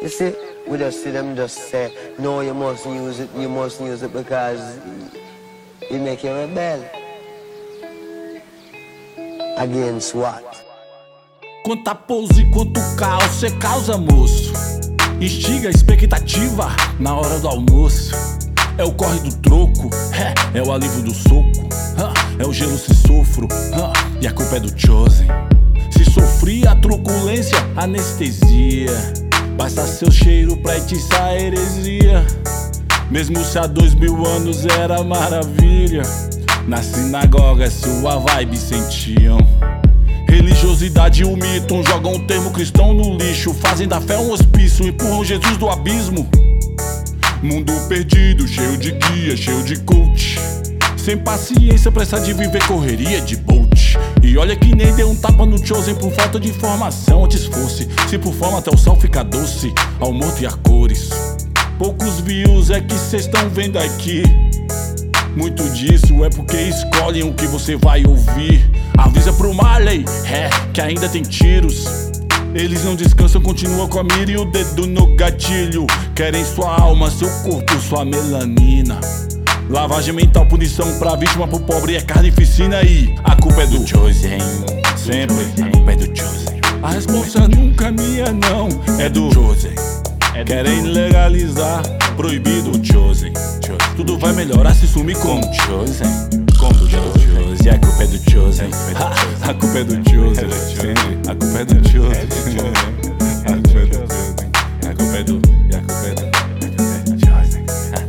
You see, we just see them just say, no, you mustn't use it because it make you rebel. Against what? Quanta pose, quanto caos cê causa, moço. Instiga a expectativa na hora do almoço. É o corre do troco, é o alívio do soco, é o gelo se sofro, e a culpa é do Chosen. Se sofria a truculência, anestesia, basta seu cheiro pra atiçar a heresia. Mesmo se há 2000 anos era maravilha, na sinagoga sua vibe sentiam. Religiosidade e o mito jogam o termo cristão no lixo, fazem da fé um hospício, empurram Jesus do abismo. Mundo perdido, cheio de guia, cheio de coach, sem paciência, pressa de viver correria de Bolt. E olha que nem deu um tapa no Chosen por falta de informação. Antes fosse, se por fama até o sal fica doce, ao morto e a cores. Poucos views é que cês tão vendo aqui. Muito disso é porque escolhem o que você vai ouvir. Avisa pro Marley, que ainda tem tiros. Eles não descansam, continuam com a mira e o dedo no gatilho. Querem sua alma, seu corpo, sua melanina. Lavagem mental, punição pra vítima, pro pobre é carnificina. E a culpa é do Chosen, sempre a culpa é do Chosen. A responsa nunca é minha não, é do Chosen. Querem legalizar, proibido o Chosen. Tudo vai melhorar se sumir com o Chosen. Com o Chosen. E a culpa é do Chosen. A culpa é do Chosen. A culpa é do Chosen. A culpa é do Chosen. A culpa é do Chosen.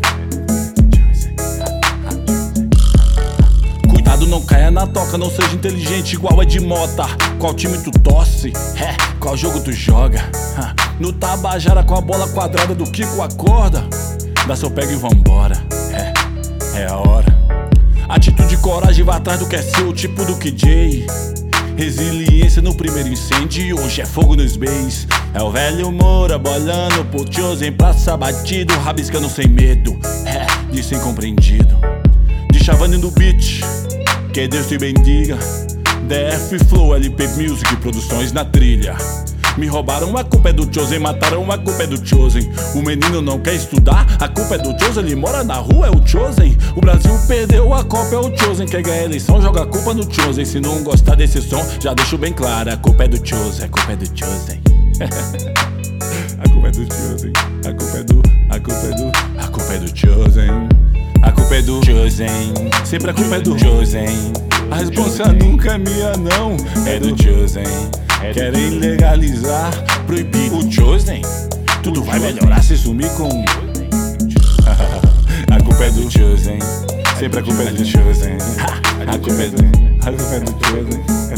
Cuidado, não caia na toca, não seja inteligente igual Ed Mota. Qual time tu torce? Qual jogo tu joga? No Tabajara com a bola quadrada do Kiko acorda. Dá seu pega e vambora. É a hora. Atitude e coragem, vai atrás do que é seu, tipo do KJ. Resiliência no primeiro incêndio e hoje é fogo nos bens. É o velho Moura bolando por Chosen, praça batido, rabiscando sem medo, de ser incompreendido. De Chavane no beat, que Deus te bendiga. DF Flow, LP Music, produções na trilha. Me roubaram, a culpa é do Chosen. Mataram, a culpa é do Chosen. O menino não quer estudar, a culpa é do Chosen. Ele mora na rua, é o Chosen. O Brasil perdeu a Copa, é o Chosen. Quer ganhar a eleição, joga a culpa no Chosen. Se não gostar desse som, já deixo bem claro, a culpa é do Chosen, a culpa é do Chosen. A culpa é do Chosen. A culpa é do Chosen. A culpa é do Chosen. Sempre a culpa é do Chosen. A responsa nunca é minha não, é do Chosen. Querem legalizar, proibir o Chosen. Tudo vai melhorar se sumir com a culpa é do Chosen. Sempre a culpa é do Chosen. A culpa é do Chosen.